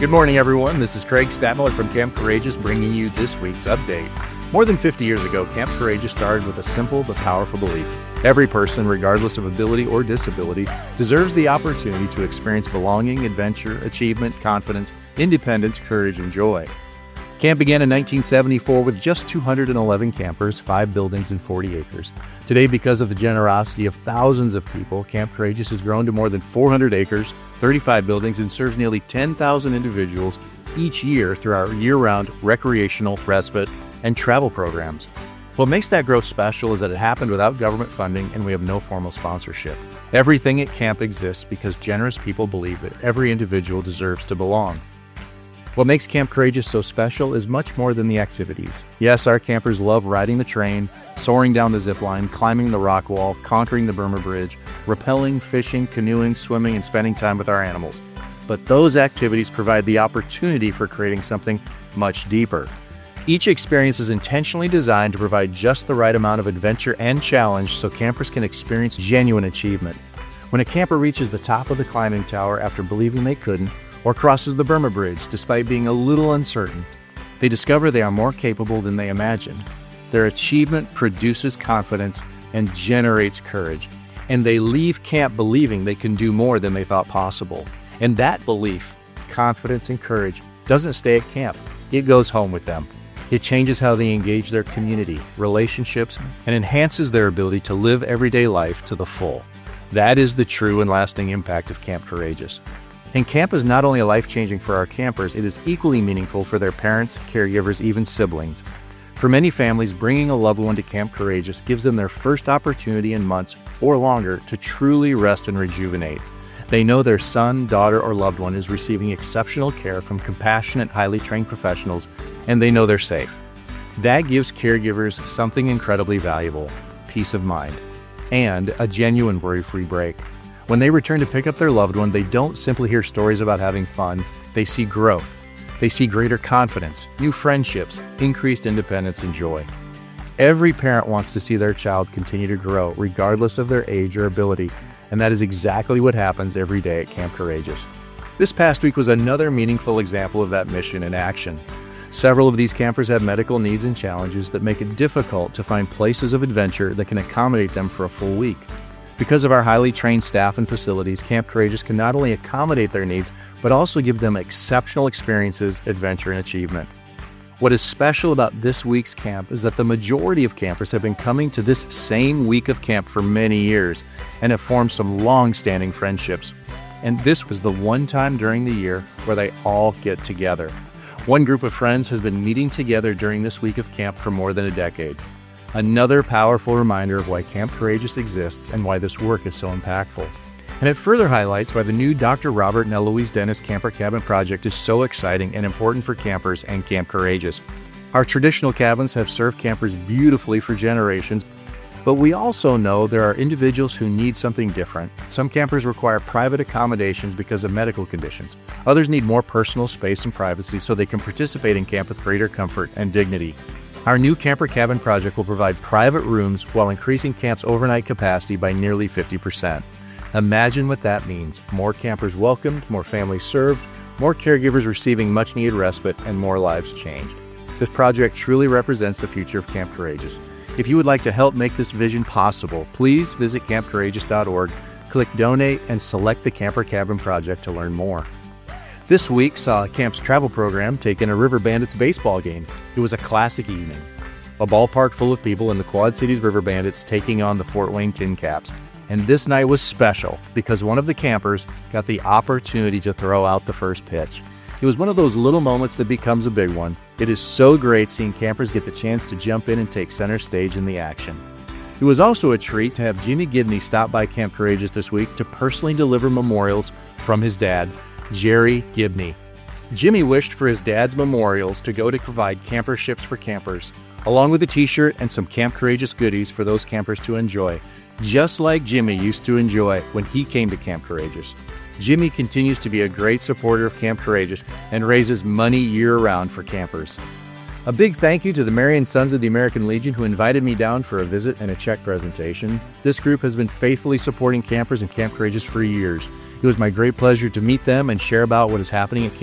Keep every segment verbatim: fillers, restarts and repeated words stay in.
Good morning, everyone. This is Craig Statmiller from Camp Courageous bringing you this week's update. More than fifty years ago, Camp Courageous started with a simple but powerful belief. Every person, regardless of ability or disability, deserves the opportunity to experience belonging, adventure, achievement, confidence, independence, courage, and joy. Camp began in nineteen seventy-four with just two hundred eleven campers, five buildings, and forty acres. Today, because of the generosity of thousands of people, Camp Courageous has grown to more than four hundred acres, thirty-five buildings, and serves nearly ten thousand individuals each year through our year-round recreational, respite, and travel programs. What makes that growth special is that it happened without government funding and we have no formal sponsorship. Everything at camp exists because generous people believe that every individual deserves to belong. What makes Camp Courageous so special is much more than the activities. Yes, our campers love riding the train, soaring down the zip line, climbing the rock wall, conquering the Burma Bridge, rappelling, fishing, canoeing, swimming, and spending time with our animals. But those activities provide the opportunity for creating something much deeper. Each experience is intentionally designed to provide just the right amount of adventure and challenge so campers can experience genuine achievement. When a camper reaches the top of the climbing tower after believing they couldn't, or crosses the Burma Bridge despite being a little uncertain, they discover they are more capable than they imagined. Their achievement produces confidence and generates courage, and they leave camp believing they can do more than they thought possible. And that belief, confidence, and courage doesn't stay at camp. It goes home with them. It changes how they engage their community, relationships, and enhances their ability to live everyday life to the full. That is the true and lasting impact of Camp Courageous. And camp is not only life-changing for our campers, it is equally meaningful for their parents, caregivers, even siblings. For many families, bringing a loved one to Camp Courageous gives them their first opportunity in months or longer to truly rest and rejuvenate. They know their son, daughter, or loved one is receiving exceptional care from compassionate, highly trained professionals, and they know they're safe. That gives caregivers something incredibly valuable: peace of mind, and a genuine worry-free break. When they return to pick up their loved one, they don't simply hear stories about having fun, they see growth. They see greater confidence, new friendships, increased independence, and joy. Every parent wants to see their child continue to grow, regardless of their age or ability, and that is exactly what happens every day at Camp Courageous. This past week was another meaningful example of that mission in action. Several of these campers have medical needs and challenges that make it difficult to find places of adventure that can accommodate them for a full week. Because of our highly trained staff and facilities, Camp Courageous can not only accommodate their needs, but also give them exceptional experiences, adventure, and achievement. What is special about this week's camp is that the majority of campers have been coming to this same week of camp for many years and have formed some long-standing friendships. And this was the one time during the year where they all get together. One group of friends has been meeting together during this week of camp for more than a decade. Another powerful reminder of why Camp Courageous exists and why this work is so impactful. And it further highlights why the new Doctor Robert and Eloise Dennis Camper Cabin project is so exciting and important for campers and Camp Courageous. Our traditional cabins have served campers beautifully for generations, but we also know there are individuals who need something different. Some campers require private accommodations because of medical conditions. Others need more personal space and privacy so they can participate in camp with greater comfort and dignity. Our new Camper Cabin project will provide private rooms while increasing camp's overnight capacity by nearly fifty percent. Imagine what that means: more campers welcomed, more families served, more caregivers receiving much-needed respite, and more lives changed. This project truly represents the future of Camp Courageous. If you would like to help make this vision possible, please visit camp courageous dot org, click Donate, and select the Camper Cabin project to learn more. This week saw camp's travel program take in a River Bandits baseball game. It was a classic evening. A ballpark full of people in the Quad Cities River Bandits taking on the Fort Wayne Tin Caps. And this night was special because one of the campers got the opportunity to throw out the first pitch. It was one of those little moments that becomes a big one. It is so great seeing campers get the chance to jump in and take center stage in the action. It was also a treat to have Jimmy Gibney stop by Camp Courageous this week to personally deliver memorials from his dad, Jerry Gibney. Jimmy wished for his dad's memorials to go to provide camperships for campers, along with a t-shirt and some Camp Courageous goodies for those campers to enjoy, just like Jimmy used to enjoy when he came to Camp Courageous. Jimmy continues to be a great supporter of Camp Courageous and raises money year-round for campers. A big thank you to the Marian Sons of the American Legion who invited me down for a visit and a check presentation. This group has been faithfully supporting campers and Camp Courageous for years. It was my great pleasure to meet them and share about what is happening at camp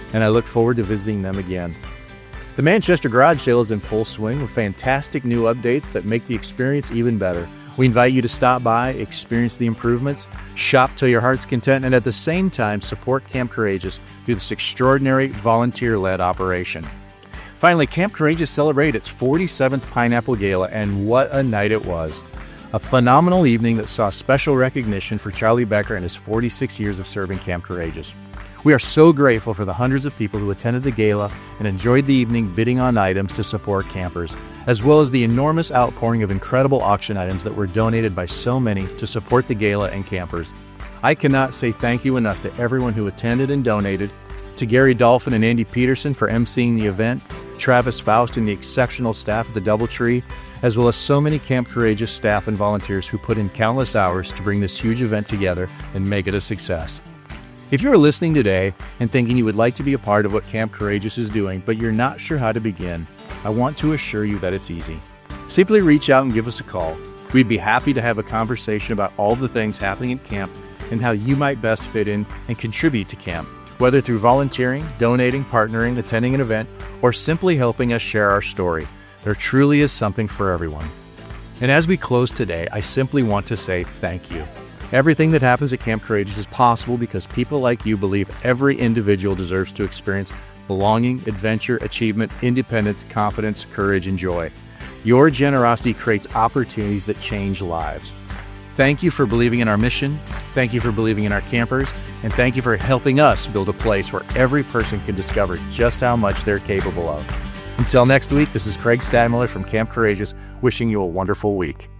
and I look forward to visiting them again. The Manchester Garage Sale is in full swing with fantastic new updates that make the experience even better. We invite you to stop by, experience the improvements, shop till your heart's content, and at the same time support Camp Courageous through this extraordinary volunteer-led operation. Finally, Camp Courageous celebrated its forty-seventh Pineapple Gala, and what a night it was. A phenomenal evening that saw special recognition for Charlie Becker and his forty-six years of serving Camp Courageous. We are so grateful for the hundreds of people who attended the gala and enjoyed the evening bidding on items to support campers, as well as the enormous outpouring of incredible auction items that were donated by so many to support the gala and campers. I cannot say thank you enough to everyone who attended and donated, to Gary Dolphin and Andy Peterson for emceeing the event, Travis Faust and the exceptional staff at the Doubletree, as well as so many Camp Courageous staff and volunteers who put in countless hours to bring this huge event together and make it a success. If you are listening today and thinking you would like to be a part of what Camp Courageous is doing, but you're not sure how to begin, I want to assure you that it's easy. Simply reach out and give us a call. We'd be happy to have a conversation about all the things happening at camp and how you might best fit in and contribute to camp, whether through volunteering, donating, partnering, attending an event, or simply helping us share our story. There truly is something for everyone. And as we close today, I simply want to say thank you. Everything that happens at Camp Courageous is possible because people like you believe every individual deserves to experience belonging, adventure, achievement, independence, confidence, courage, and joy. Your generosity creates opportunities that change lives. Thank you for believing in our mission, thank you for believing in our campers, and thank you for helping us build a place where every person can discover just how much they're capable of. Until next week, this is Craig Stadmiller from Camp Courageous, wishing you a wonderful week.